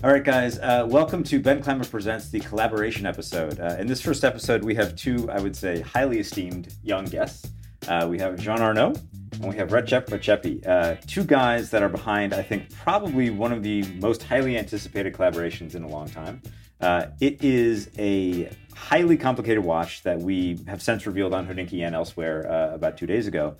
All right, guys, welcome to Ben Clammer Presents, the collaboration episode. In this first episode, we have two, I would say, highly esteemed young guests. We have Jean Arnaud and we have Recep Recepi, two guys that are behind, I think, probably one of the most highly anticipated collaborations in a long time. It is a highly complicated watch that we have since revealed on Hodinkee and elsewhere about 2 days ago.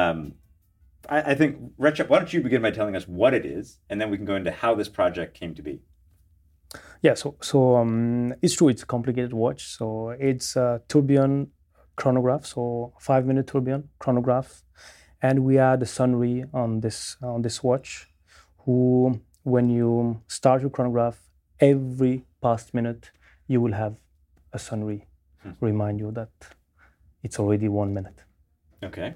I think, Recep, why don't you begin by telling us what it is, and then we can go into how this project came to be. Yeah, so it's true, it's a complicated watch. So it's a tourbillon chronograph, so 5-minute tourbillon chronograph. And we add a sonnery on this watch, who, when you start your chronograph, every past minute, you will have a sonnery remind you that it's already 1 minute. Okay.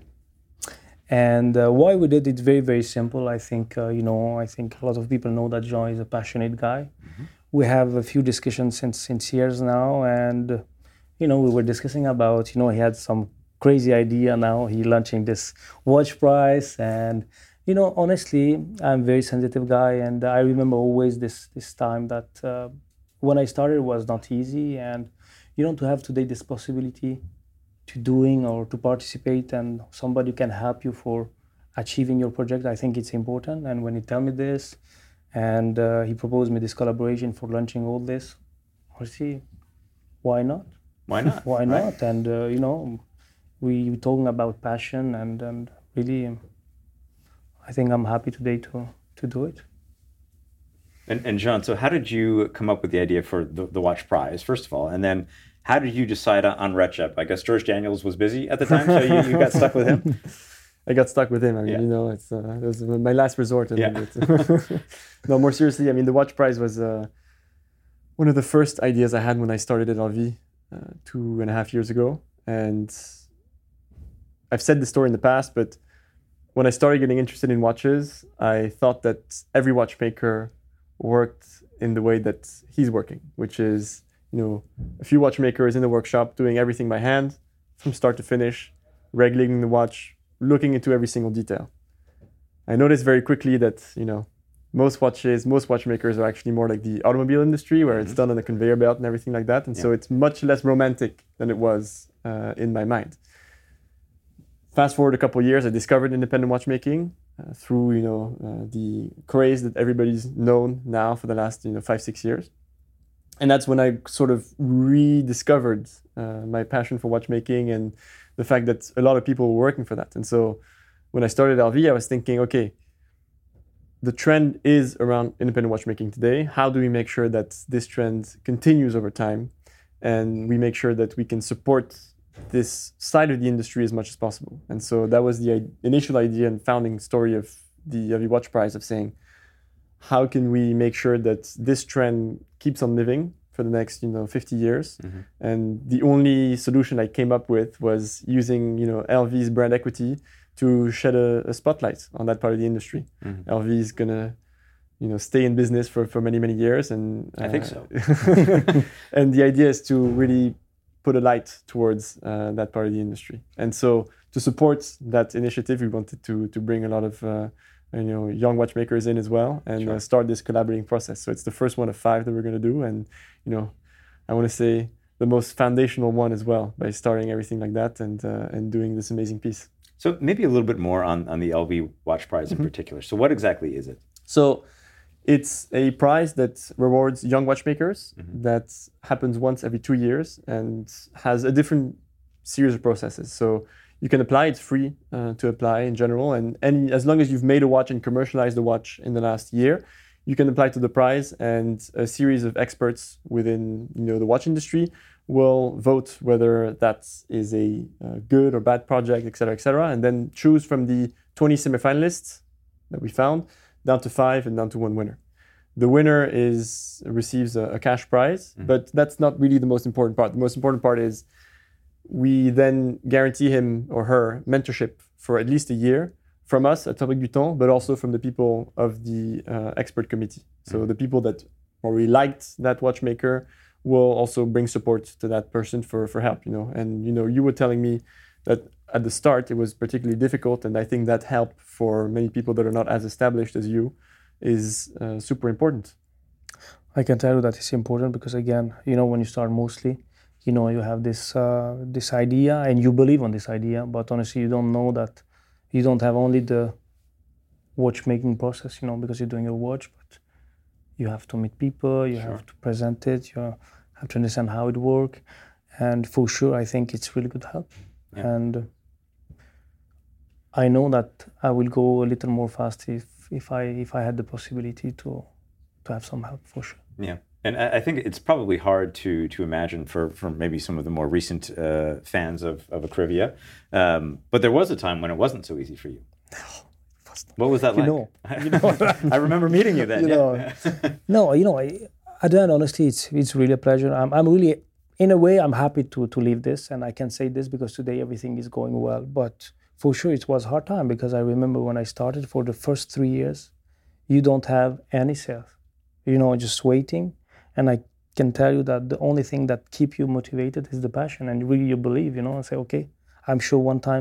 And why we did it, very, very simple. I think, I think a lot of people know that Jean is a passionate guy. Mm-hmm. We have a few discussions since years now, and, we were discussing about, he had some crazy idea now, he launching this watch price. And, honestly, I'm a very sensitive guy, and I remember always this time that when I started, it was not easy. And, to have today this possibility to doing or to participate and somebody can help you for achieving your project, I think it's important. And when he tell me this and he proposed me this collaboration for launching all this, I see, why not? Why not? Why not? Right. And, we talking about passion and really, I think I'm happy today to do it. And Jean, so how did you come up with the idea for the watch prize, first of all? And then how did you decide on Recep? I guess George Daniels was busy at the time, so you got stuck with him? I got stuck with him. I mean, it was my last resort. No, more seriously, I mean, the watch prize was one of the first ideas I had when I started at LV 2.5 years ago. And I've said this story in the past, but when I started getting interested in watches, I thought that every watchmaker worked in the way that he's working, which is, a few watchmakers in the workshop doing everything by hand from start to finish, regulating the watch, looking into every single detail. I noticed very quickly that, most watchmakers are actually more like the automobile industry, where it's done on a conveyor belt and everything like that. And so it's much less romantic than it was in my mind. Fast forward a couple of years, I discovered independent watchmaking through, the craze that everybody's known now for the last, 5-6 years. And that's when I sort of rediscovered my passion for watchmaking and the fact that a lot of people were working for that. And so when I started LV, I was thinking, okay, the trend is around independent watchmaking today. How do we make sure that this trend continues over time? And we make sure that we can support this side of the industry as much as possible. And so that was the initial idea and founding story of the LV Watch Prize, of saying, how can we make sure that this trend keeps on living for the next, 50 years? Mm-hmm. And the only solution I came up with was using, LV's brand equity to shed a spotlight on that part of the industry. Mm-hmm. LV is gonna, stay in business for many, many years. And I think so. And the idea is to really put a light towards that part of the industry. And so to support that initiative, we wanted to bring a lot of young watchmakers in as well, and start this collaborating process. So it's the first one of 5 that we're going to do, and I want to say the most foundational one as well, by starting everything like that and doing this amazing piece. So maybe a little bit more on the LV Watch Prize in particular. So what exactly is it? So it's a prize that rewards young watchmakers that happens once every 2 years and has a different series of processes. So you can apply, it's free to apply in general, and as long as you've made a watch and commercialized the watch in the last year, you can apply to the prize, and a series of experts within the watch industry will vote whether that is a good or bad project, et cetera, and then choose from the 20 semifinalists that we found down to 5 and down to 1 winner. The winner receives a cash prize, but that's not really the most important part. The most important part is we then guarantee him or her mentorship for at least a year from us at Fabrique Vuitton, but also from the people of the expert committee. So the people that already liked that watchmaker will also bring support to that person for help, And, you were telling me that at the start it was particularly difficult, and I think that help for many people that are not as established as you is super important. I can tell you that it's important because again, when you start mostly, you have this idea and you believe on this idea, but honestly, you don't know that you don't have only the watchmaking process, because you're doing your watch, but you have to meet people, you have to present it, you have to understand how it works, and for sure, I think it's really good help. Yeah. And I know that I will go a little more fast if I had the possibility to have some help, for sure. Yeah. And I think it's probably hard to imagine for maybe some of the more recent fans of Akrivia. But there was a time when it wasn't so easy for you. No, it was not. What was that like? I remember meeting you then. No, at the end, honestly, it's really a pleasure. I'm really, in a way, I'm happy to leave this, and I can say this because today everything is going well. But for sure, it was a hard time because I remember when I started for the first 3 years, you don't have any sales. Just waiting. And I can tell you that the only thing that keep you motivated is the passion and really you believe, and say, okay, I'm sure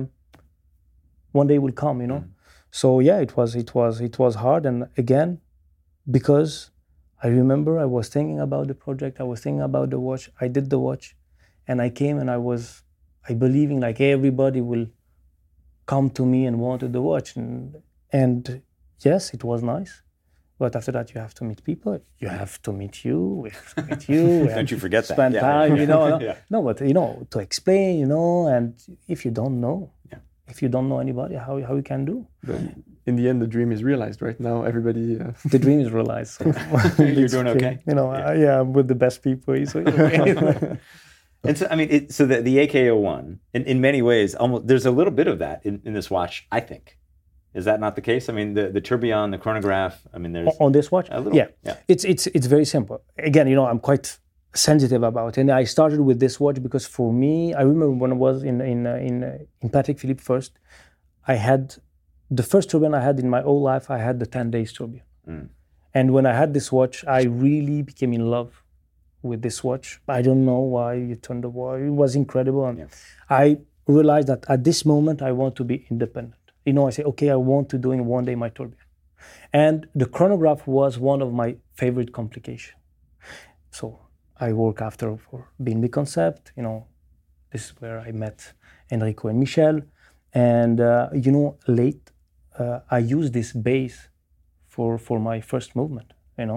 one day will come, So yeah, it was hard. And again, because I remember I was thinking about the project, I was thinking about the watch, I did the watch, and I came and I believing like everybody will come to me and wanted the watch. And yes, it was nice. But after that, you have to meet people. You have to meet you. We have to meet you. Don't you forget that? Spend time, No, but to explain, and if you don't know, if you don't know anybody, how you can do? But in the end, the dream is realized, right? Now everybody. The dream is realized. So you're doing okay. I'm with the best people. So okay. And so, I mean, so the AK01, in many ways, almost there's a little bit of that in this watch, I think. Is that not the case? I mean, the tourbillon, the chronograph. I mean, there's on this watch. A little, yeah. It's very simple. Again, I'm quite sensitive about it. And I started with this watch because for me, I remember when I was in Patek Philippe first, I had the first tourbillon I had in my whole life. I had the 10 days tourbillon, and when I had this watch, I really became in love with this watch. I don't know why you turned the watch. It was incredible, and I realized that at this moment I want to be independent. I say, okay, I want to do in one day my tourbillon. And the chronograph was one of my favorite complications. So I work after for BNB Concept. This is where I met Enrico and Michel. And, late, I used this base for my first movement,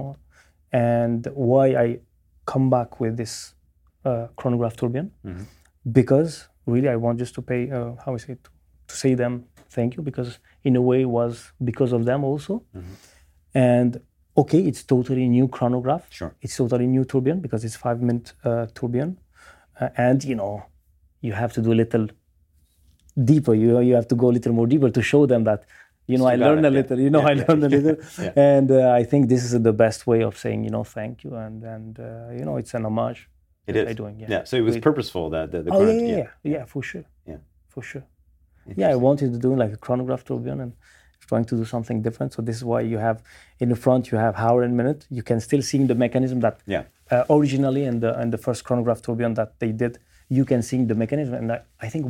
And why I come back with this chronograph tourbillon, because really I want just to pay, to say them thank you, because in a way it was because of them also. And okay, it's totally new chronograph. Sure. It's totally new tourbillon because it's 5-minute tourbillon. And you have to do a little deeper. You have to go a little more deeper to show them that, I learned a little, I learned a little. And I think this is the best way of saying, thank you. And it's an homage. It is. Doing, yeah. So it was purposeful that the yeah, for sure. Yeah. For sure. Yeah, I wanted to do like a chronograph tourbillon and trying to do something different. So this is why you have in the front you have hour and minute. You can still see the mechanism that originally in the first chronograph tourbillon that they did. You can see the mechanism, and I think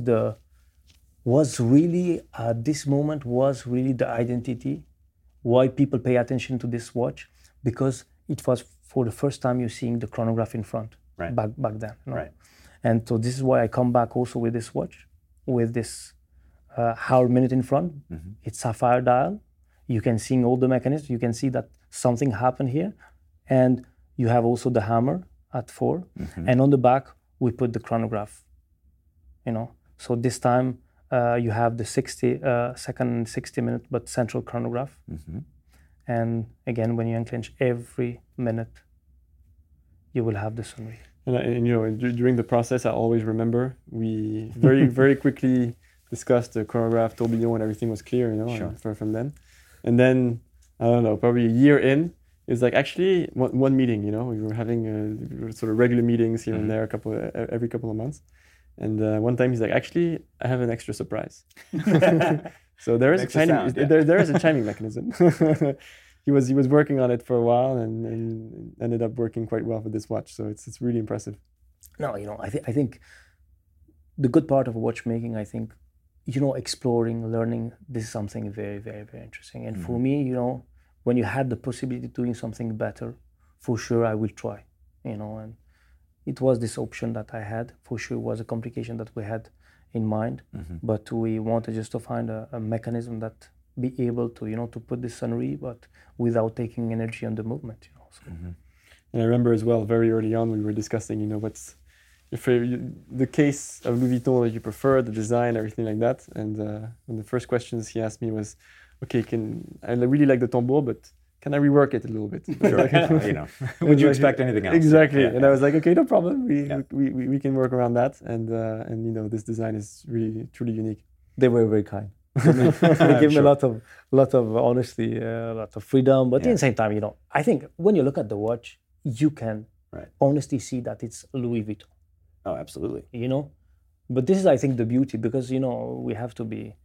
was really at this moment was really the identity why people pay attention to this watch, because it was for the first time you're seeing the chronograph in front back then. Right. And so this is why I come back also with this watch. With this hour minute in front, it's sapphire dial. You can see all the mechanisms. You can see that something happened here, and you have also the hammer at 4, and on the back we put the chronograph. So this time you have the 60-second, 60-minute, but central chronograph, and again when you unclench every minute, you will have the sunray. And during the process, I always remember we very, very quickly discussed the chronograph, tourbillon, and everything was clear, from then. And then, I don't know, probably a year in, it was like actually one meeting, we were having sort of regular meetings here and there, every couple of months. And one time he's like, actually, I have an extra surprise. So there is a chiming, there is a chiming mechanism. He was working on it for a while and ended up working quite well for this watch. So it's really impressive. No, I think the good part of watchmaking, I think, exploring, learning, this is something very, very, very interesting. And for me, when you had the possibility of doing something better for sure I will try, and it was this option that I had. For sure, it was a complication that we had in mind, but we wanted just to find a mechanism that be able to, to put the sonnerie, but without taking energy on the movement, So. And I remember as well, very early on, we were discussing, what's your favorite, the case of Louis Vuitton that you prefer, the design, everything like that. And one of the first questions he asked me was, okay, I really like the tambour, but can I rework it a little bit? Would you expect anything else? Exactly. Yeah. And I was like, okay, no problem. We can work around that. And this design is really, truly unique. They were very kind. They gave me a lot of honesty, a lot of freedom. But at the same time, I think when you look at the watch, you can honestly see that it's Louis Vuitton. Oh, absolutely. But this is, I think, the beauty, because, we have to be...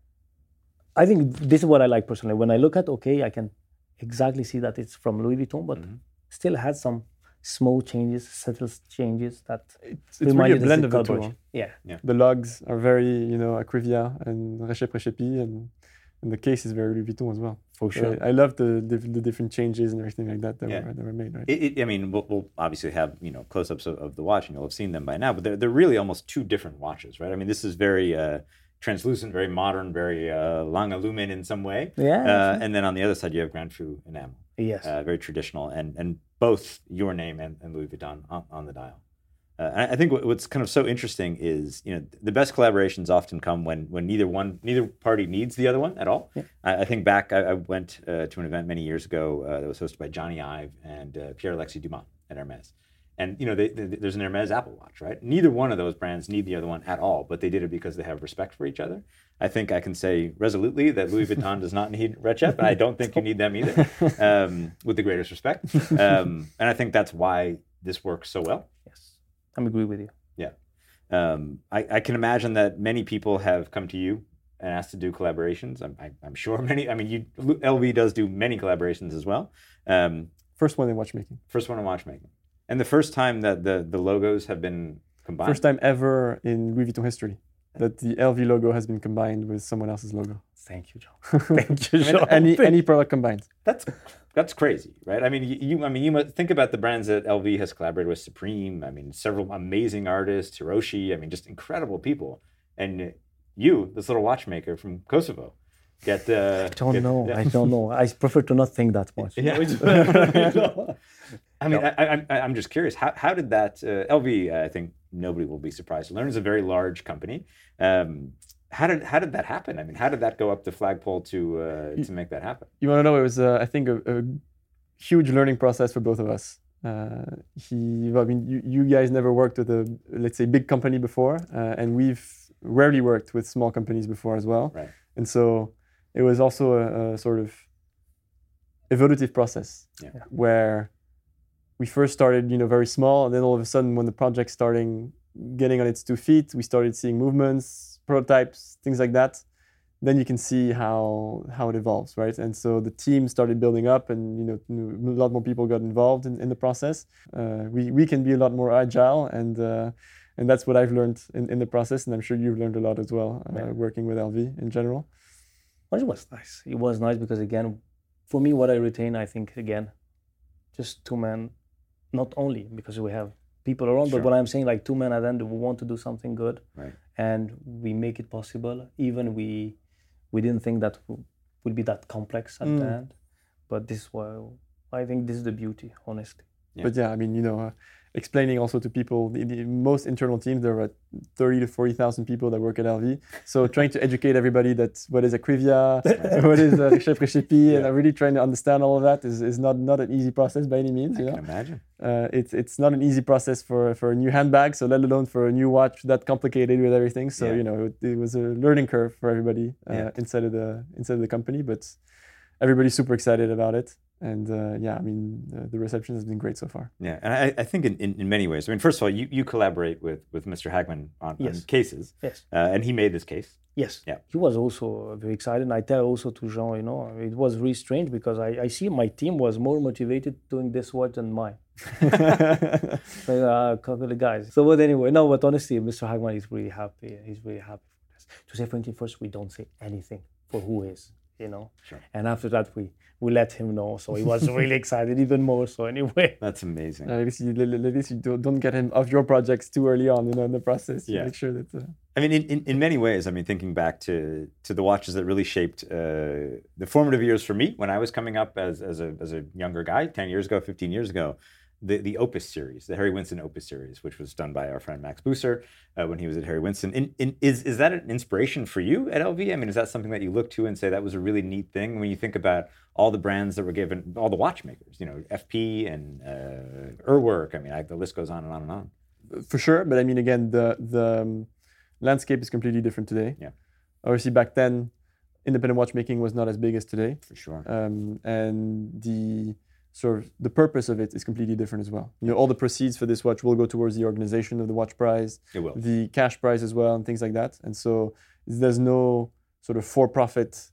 I think this is what I like personally. When I look at, I can exactly see that it's from Louis Vuitton, but still has some small changes, subtle changes that it's really a blend of the two. Yeah. The lugs are very, Acrivia and Recep Recepi, and the case is very Louis Vuitton as well. For sure. I love the different changes and everything like that were made, right? I mean, we'll obviously have, close-ups of the watch, and you'll have seen them by now, but they're really almost two different watches, right? I mean, this is very translucent, very modern, very Lange Lumen in some way. Yeah. And then on the other side, you have Grand Fou enamel. Yes. Very traditional, and both your name and Louis Vuitton on the dial. I think what's kind of so interesting is, the best collaborations often come when neither party needs the other one at all. Yeah. I think back, I went to an event many years ago that was hosted by Johnny Ive and Pierre-Alexis Dumas at Hermes. And, there's an Hermes Apple Watch, right? Neither one of those brands need the other one at all, but they did it because they have respect for each other. I think I can say resolutely that Louis Vuitton does not need Recep, and I don't think you need them either, with the greatest respect. And I think that's why this works so well. Yes, I agree with you. Yeah. I can imagine that many people have come to you and asked to do collaborations. I'm sure many, LV does do many collaborations as well. First one in watchmaking. And the first time that the logos have been combined? First time ever in Louis Vuitton history that the LV logo has been combined with someone else's logo. Thank you, John. Thank you, John. Any product combined. That's crazy, right? You must think about the brands that LV has collaborated with. Supreme. Several amazing artists. Hiroshi. Just incredible people. And you, this little watchmaker from Kosovo, I don't know. I prefer to not think that much. Yeah. I'm just curious. How did that LV? I think nobody will be surprised to learn, is a very large company. How did that happen? How did that go up the flagpole to make that happen? You want to know? It was I think a huge learning process for both of us. You guys never worked with a, let's say, big company before, and we've rarely worked with small companies before as well. Right. And so it was also a sort of evolutive process where we first started, very small, and then all of a sudden, when the project started getting on its 2 feet, we started seeing movements, prototypes, things like that. Then you can see how it evolves, right? And so the team started building up, and a lot more people got involved in the process. We can be a lot more agile, and that's what I've learned in the process, and I'm sure you've learned a lot as well, working with LV in general. Well, it was nice. It was nice because, again, for me, what I retain, I think, again, just two men. Not only because we have people around, but what I'm saying, like two men at the end, we want to do something good, right? And we make it possible. Even we didn't think that would be that complex at the end, but this is why I think this is the beauty, honestly. Yeah. But explaining also to people, the most internal teams, there are 30 to 40,000 people that work at LV. So trying to educate everybody that what is Acrivia, what is Recep Recepi, and really trying to understand all of that is not an easy process by any means. I can imagine. It's not an easy process for a new handbag, so let alone for a new watch that complicated with everything. So it was a learning curve for everybody inside of the company, but everybody's super excited about it. And the reception has been great so far. Yeah, and I think in many ways. First of all, you collaborate with Mr. Hagman on cases. Yes. And he made this case. Yes. Yeah. He was also very excited. And I tell also to Jean, it was really strange because I see my team was more motivated doing this watch than mine. A couple of guys. So, but anyway, but honestly, Mr. Hagman is really happy. He's really happy for this. To say, for instance, first, we don't say anything for who is. you know. Sure. And after that, we let him know. So he was really excited, even more so anyway. That's amazing. At least you don't get him off your projects too early on, in the process. Yeah. Make sure that... I mean, in many ways, I mean, thinking back to the watches that really shaped the formative years for me when I was coming up as a younger guy, 10 years ago, 15 years ago, the Opus series, the Harry Winston Opus series, which was done by our friend Max Buser when he was at Harry Winston. Is that an inspiration for you at LV? I mean, is that something that you look to and say that was a really neat thing when you think about all the brands that were given, all the watchmakers, FP and Urwerk? I mean, the list goes on and on and on. For sure, but I mean, again, the landscape is completely different today. Yeah. Obviously, back then, independent watchmaking was not as big as today. For sure. And the purpose of it is completely different as well. All the proceeds for this watch will go towards the organization of the watch prize. It will. The cash prize as well, and things like that. And so there's no sort of for-profit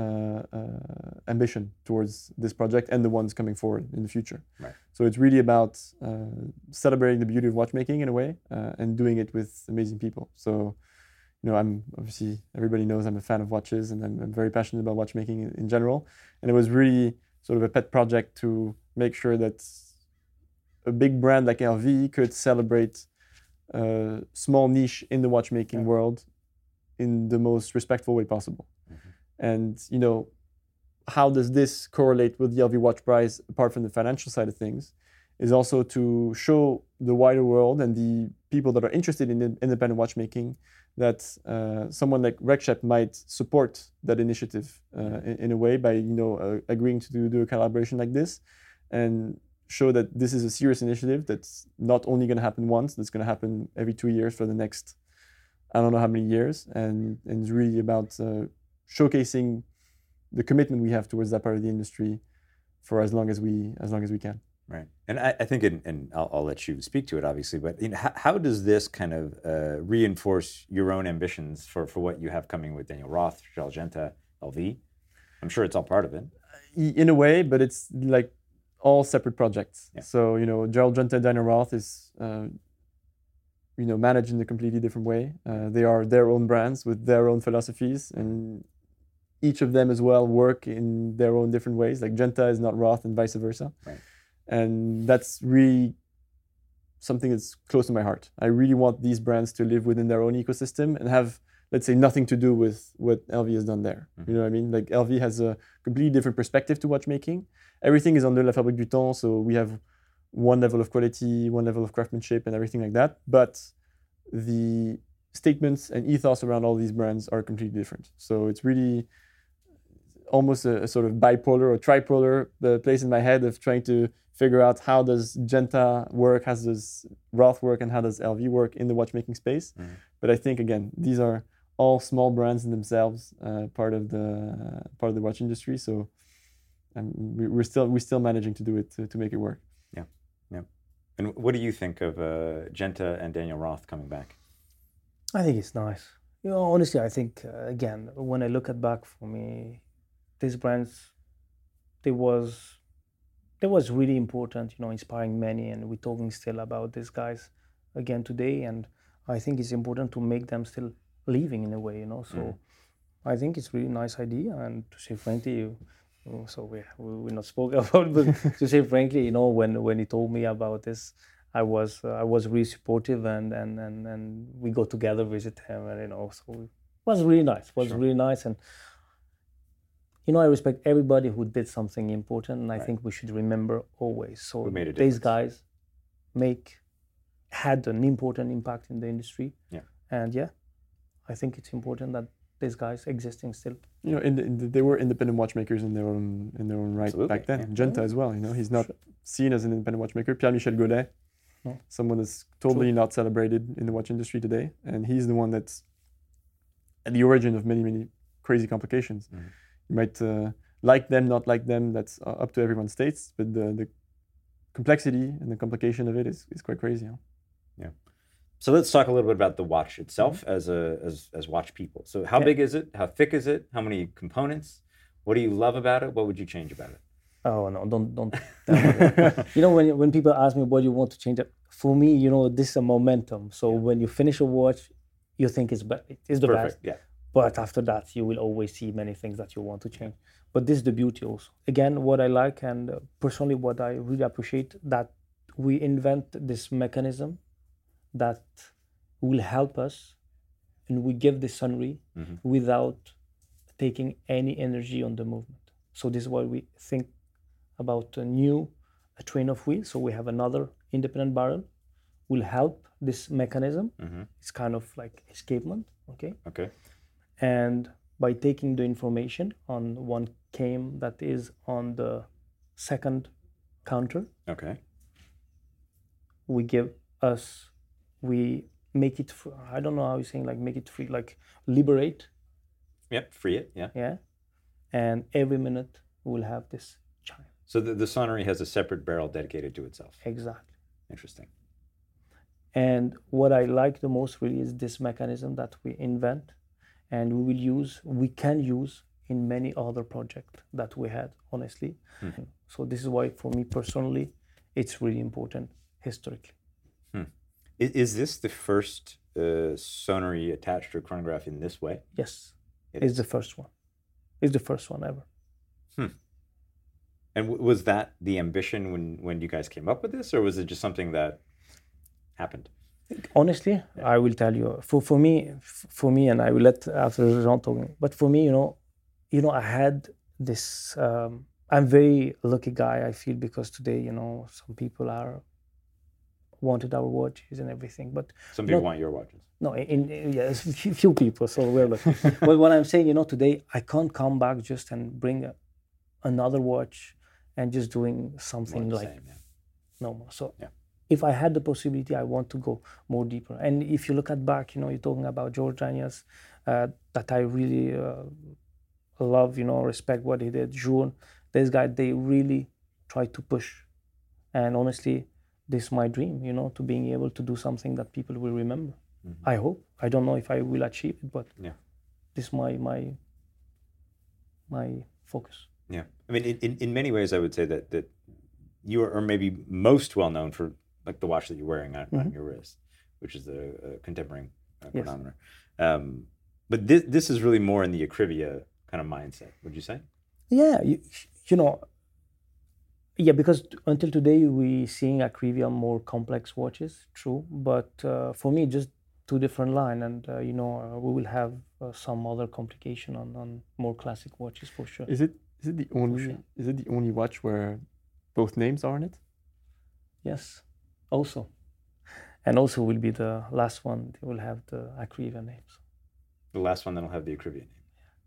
ambition towards this project and the ones coming forward in the future. Right. So it's really about celebrating the beauty of watchmaking in a way and doing it with amazing people. So, I'm obviously, everybody knows I'm a fan of watches and I'm very passionate about watchmaking in general. And it was really sort of a pet project to make sure that a big brand like LV could celebrate a small niche in the watchmaking world in the most respectful way possible. Mm-hmm. And, how does this correlate with the LV Watch Prize, apart from the financial side of things, is also to show the wider world and the people that are interested in independent watchmaking that someone like RecChep might support that initiative in a way by, agreeing to do a collaboration like this, and show that this is a serious initiative that's not only going to happen once, that's going to happen every 2 years for the next, I don't know how many years, and it's really about showcasing the commitment we have towards that part of the industry for as long as we can. Right, and I think, and I'll let you speak to it, obviously, but how does this kind of reinforce your own ambitions for what you have coming with Daniel Roth, Gerald Genta, LV? I'm sure it's all part of it. In a way, but it's like all separate projects. Yeah. So, Gerald Genta and Daniel Roth is, managed in a completely different way. They are their own brands with their own philosophies, and each of them as well work in their own different ways. Like Genta is not Roth and vice versa. Right. And that's really something that's close to my heart. I really want these brands to live within their own ecosystem and have, let's say, nothing to do with what LV has done there. Mm-hmm. You know what I mean? Like LV has a completely different perspective to watchmaking. Everything is under La Fabrique du Temps, so we have one level of quality, one level of craftsmanship and everything like that. But the statements and ethos around all these brands are completely different. So it's really almost a sort of bipolar or tripolar place in my head of trying to figure out how does Genta work, how does Roth work, and how does LV work in the watchmaking space. Mm-hmm. But I think, again, these are all small brands in themselves, part of the watch industry. So we're still managing to do it to make it work. Yeah. And what do you think of Genta and Daniel Roth coming back? I think it's nice. Honestly, I think again, when I look back, for me, these brands, they was really important, inspiring many, and we're talking still about these guys again today, and I think it's important to make them still living in a way, So I think it's really nice idea, and to say frankly, so we not spoke about, but to say frankly, when he told me about this, I was really supportive, and we go together visit him, and so it was really nice. It was really nice, and I respect everybody who did something important, and I think we should remember always. So these guys had an important impact in the industry. Yeah. And I think it's important that these guys existing still. They were independent watchmakers in their own right. Absolutely. Back then. Yeah. Genta as well. He's not seen as an independent watchmaker. Pierre-Michel Gollet, someone that's totally not celebrated in the watch industry today, and he's the one that's at the origin of many, many crazy complications. Mm-hmm. You might like them, not like them, that's up to everyone's tastes, but the complexity and the complication of it is quite crazy. Yeah. So let's talk a little bit about the watch itself as watch people. So how big is it? How thick is it? How many components? What do you love about it? What would you change about it? Oh no, don't. When people ask me what you want to change it, for me, this is a momentum. So when you finish a watch, you think it's the best. Yeah. But after that, you will always see many things that you want to change. But this is the beauty also. Again, what I like and personally what I really appreciate, that we invent this mechanism that will help us, and we give the sonnery without taking any energy on the movement. So this is why we think about a train of wheels. So we have another independent barrel, will help this mechanism. It's kind of like escapement, okay? Okay. And by taking the information on one came that is on the second counter, okay, we make it free. I don't know how you're saying, like make it free, like liberate. Yep, free it, yeah. Yeah. And every minute we'll have this chime. So the sonnery has a separate barrel dedicated to itself. Exactly. Interesting. And what I like the most really is this mechanism that we invent, and we can use in many other projects that we had, honestly. So this is why, for me personally, it's really important historically. Is this the first sonnery attached to a chronograph in this way? Yes, it's the first one. It's the first one ever. And was that the ambition when you guys came up with this, or was it just something that happened? Honestly, I will tell you. For me, and I will let after Jean talking. But for me, I had this. I'm very lucky guy, I feel, because today, some people wanted our watches and everything. But some people want your watches. No, yes, few people. So we're lucky. But what I'm saying, today I can't come back just and bring another watch and just doing something like same, yeah. No more. So yeah. If I had the possibility, I want to go more deeper. And if you look at back, you're talking about George Daniels, that I really love, respect what he did. Jules, this guy, they really try to push. And honestly, this is my dream, to being able to do something that people will remember. I hope. I don't know if I will achieve it, but this is my focus. Yeah. I mean, in many ways, I would say that you are maybe most well known for like the watch that you're wearing on your wrist, which is the contemporary chronometer. But this is really more in the Acrivia kind of mindset, would you say? Yeah, yeah, because until today we seeing Acrivia more complex watches, true. But for me, just two different line, and we will have some other complication on more classic watches for sure. Is it the only watch where both names are on it? Yes, also, and also will be the last one. They will have the Acrivia names. The last one that'll have the Acrivia name.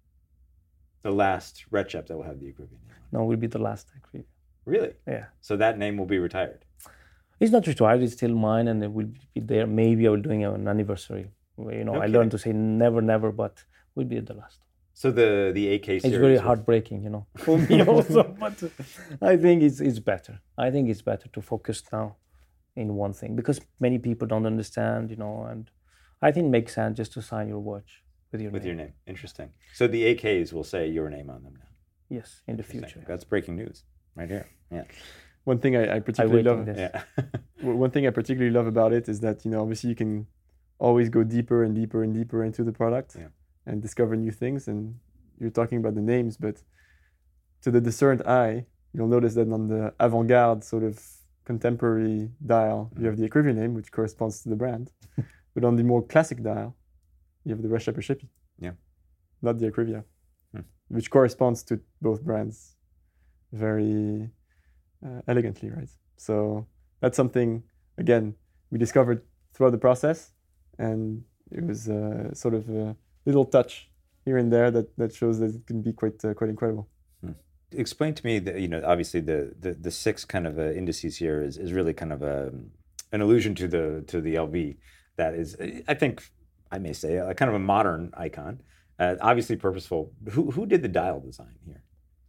The last Recep that will have the Acrivia name. No, will be the last Acrivia. Really? Yeah. So that name will be retired? It's not retired. It's still mine, and it will be there. Maybe I will doing an anniversary. Okay. I learned to say never, never, but will be the last. So the AK series. It's very heartbreaking, for me also. But I think it's better. I think it's better to focus now in one thing, because many people don't understand, and I think it makes sense just to sign your watch with your name. Interesting. So the AKs will say your name on them now. Yes, in the future. That's breaking news right here. Yeah. One thing I particularly love. Yeah. One thing I particularly love about it is that obviously you can always go deeper and deeper and deeper into the product and discover new things. And you're talking about the names, but to the discerned eye, you'll notice that on the avant-garde sort of contemporary dial, you have the Acrivia name, which corresponds to the brand. But on the more classic dial, you have the Recep Recepi. Yeah. Not the Acrivia, which corresponds to both brands very elegantly, right? So that's something, again, we discovered throughout the process, and it was sort of a little touch here and there that shows that it can be quite incredible. Explain to me that obviously the six kind of indices here is really kind of an allusion to the LV that is, I think I may say, a kind of a modern icon, obviously purposeful. Who did the dial design here?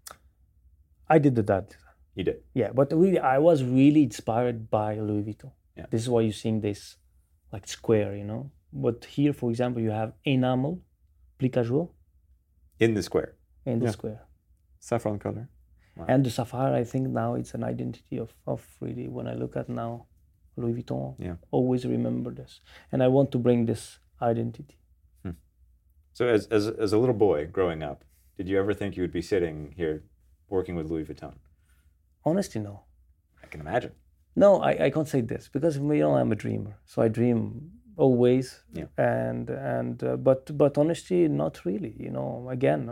I did the dial design. You did? Yeah, but really, I was really inspired by Louis Vuitton. Yeah. This is why you're seeing this like square, But here, for example, you have enamel, plique à jour. In the square? In the square. Saffron color. Wow. And the sapphire, I think now it's an identity of really, when I look at now, Louis Vuitton, always remember this. And I want to bring this identity. So as a little boy growing up, did you ever think you would be sitting here working with Louis Vuitton? Honestly, no. I can imagine. No, I can't say this because I'm a dreamer, so I dream always. Yeah. But honestly, not really. Again,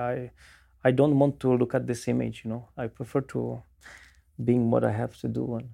I don't want to look at this image. I prefer to being what I have to do and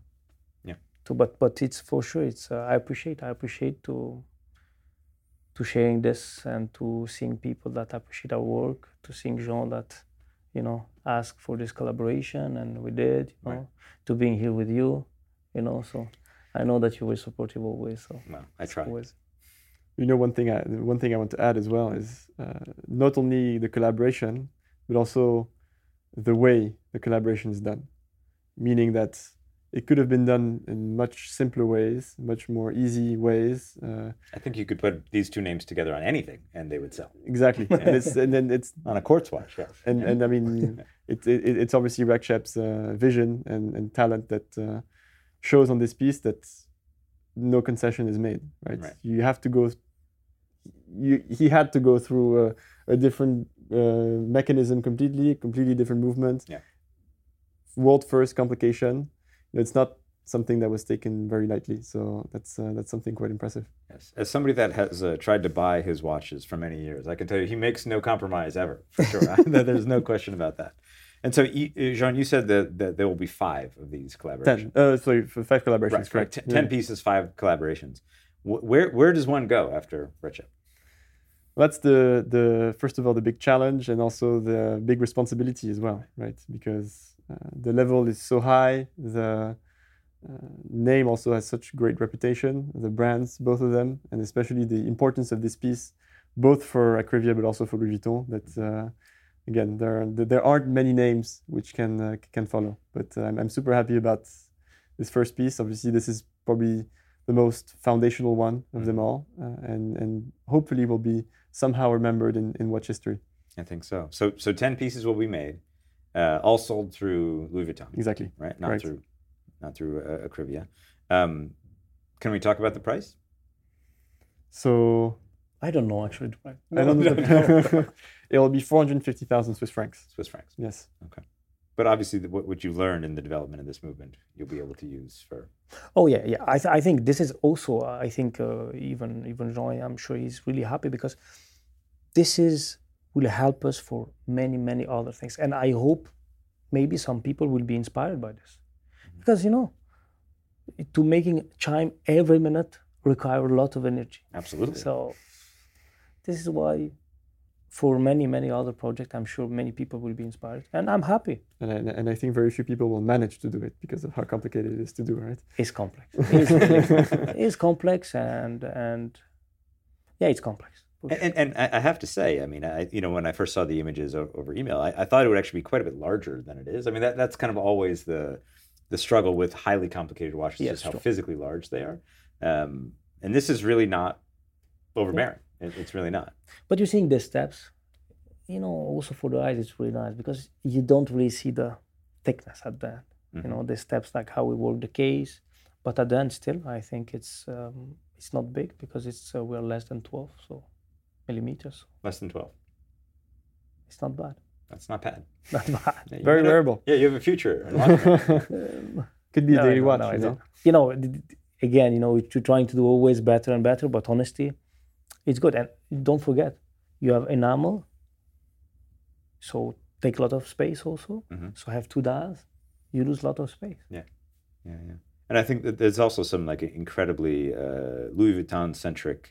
but it's for sure. It's I appreciate to sharing this and to seeing people that appreciate our work, to seeing Jean that ask for this collaboration, and we did. To being here with you. So I know that you were supportive always. So well, I try. Always. One thing I want to add as well is not only the collaboration, but also the way the collaboration is done. Meaning that it could have been done in much simpler ways, much more easy ways. I think you could put these two names together on anything, and they would sell. Exactly, and then it's on a quartz watch. Yeah. And I mean, it's obviously Reccep's vision and talent that shows on this piece that no concession is made. Right? You have to go. He had to go through a different mechanism, completely different movement. Yeah. World first complication. It's not something that was taken very lightly, so that's something quite impressive. Yes, as somebody that has tried to buy his watches for many years, I can tell you he makes no compromise ever, for sure. There's no question about that. And so, Jean, you said that there will be 5 of these collaborations. 5 collaborations, right, correct. 10 pieces, 5 collaborations. Where does one go after Recep? That's the first of all the big challenge, and also the big responsibility as well, right? Because the level is so high, the name also has such great reputation, the brands, both of them, and especially the importance of this piece, both for Acrivia but also for Louis Vuitton. That again, there aren't many names which can follow. But I'm super happy about this first piece. Obviously, this is probably the most foundational one of them all, and hopefully will be somehow remembered in watch history. I think so. So 10 pieces will be made, all sold through Louis Vuitton. Exactly. Right. Not through Acrivia. Can we talk about the price? So I don't know actually. I don't know. It'll be 450,000 Swiss francs. Swiss francs. Yes. Okay. But obviously, what you learned in the development of this movement, you'll be able to use for. Oh yeah. I think this is also. I think even Jean, I'm sure he's really happy because this will help us for many other things, and I hope maybe some people will be inspired by this, because to making chime every minute require a lot of energy. Absolutely. So this is why. For many other projects, I'm sure many people will be inspired, and I'm happy. And I think very few people will manage to do it because of how complicated it is to do, right? It's complex. It's complex, and yeah, it's complex. Sure. And I have to say, I mean, when I first saw the images over email, I thought it would actually be quite a bit larger than it is. I mean, that's kind of always the struggle with highly complicated watches, is how physically large they are. And this is really not overbearing. Yeah. It's really not. But you're seeing the steps, also for the eyes, it's really nice because you don't really see the thickness at the end. Mm-hmm. The steps, like how we work the case. But at the end, still, I think it's not big because we're less than 12 millimeters. Less than 12. It's not bad. That's not bad. Not bad. Yeah, very wearable. Yeah, you have a future. Could be a daily watch. Again, you're trying to do always better and better, but honestly, it's good. And don't forget, you have enamel, so take a lot of space also. Mm-hmm. So have 2 dials, you lose a lot of space. Yeah. And I think that there's also some incredibly Louis Vuitton-centric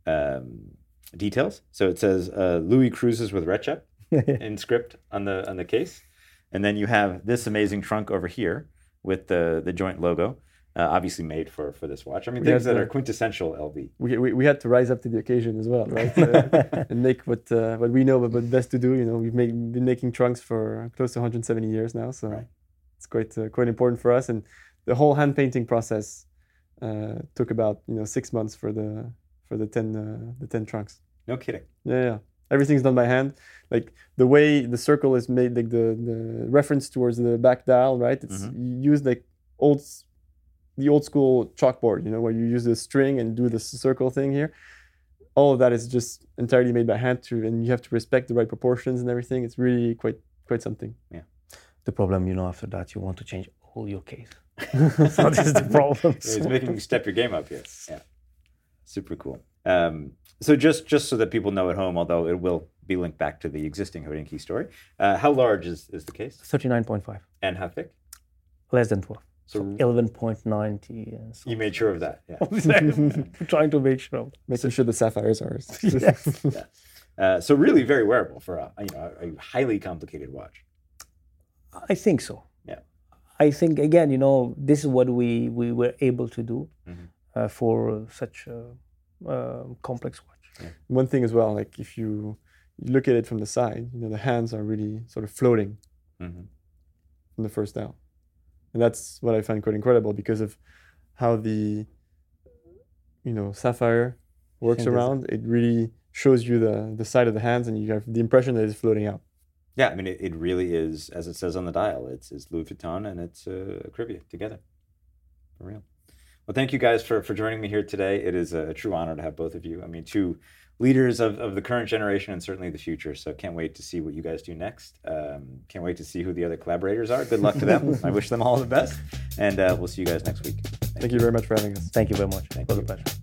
details. So it says Louis cruises with Recep in script on the case, and then you have this amazing trunk over here with the joint logo. Obviously made for this watch. I mean, things that are quintessential LV. We had to rise up to the occasion as well, right? And make what we know but best to do. We've been making trunks for close to 170 years now, so it's quite important for us. And the whole hand painting process took about 6 months for the 10 trunks. No kidding. Yeah. Everything's done by hand. Like the way the circle is made, like the reference towards the back dial, right? It's used like the old school chalkboard, where you use the string and do the circle thing here. all of that is just entirely made by hand, and you have to respect the right proportions and everything. It's really quite something. Yeah. The problem, after that, you want to change all your case. So this is the problem. It's making you step your game up here. Yeah. Super cool. So just so that people know at home, although it will be linked back to the existing Hodinkee story, how large is the case? 39.5. And how thick? Less than 12. So 11.90. You made sure of that. Yeah. Trying to make sure. Making sure the sapphires are. Yes. Yeah. So really very wearable for a highly complicated watch. I think so. Yeah. I think, again, this is what we were able to do for such a complex watch. Yeah. One thing as well, like if you look at it from the side, the hands are really sort of floating from the first down. And that's what I find quite incredible because of how the, sapphire works around. It really shows you the side of the hands, and you have the impression that it's floating out. Yeah, I mean, it really is, as it says on the dial, it's Louis Vuitton and it's Cribia together. For real. Well, thank you guys for joining me here today. It is a true honor to have both of you. I mean, two leaders of the current generation and certainly the future. So can't wait to see what you guys do next. Can't wait to see who the other collaborators are. Good luck to them. I wish them all the best. And we'll see you guys next week. Thank you very much for having us. Thank you very much. It was a pleasure.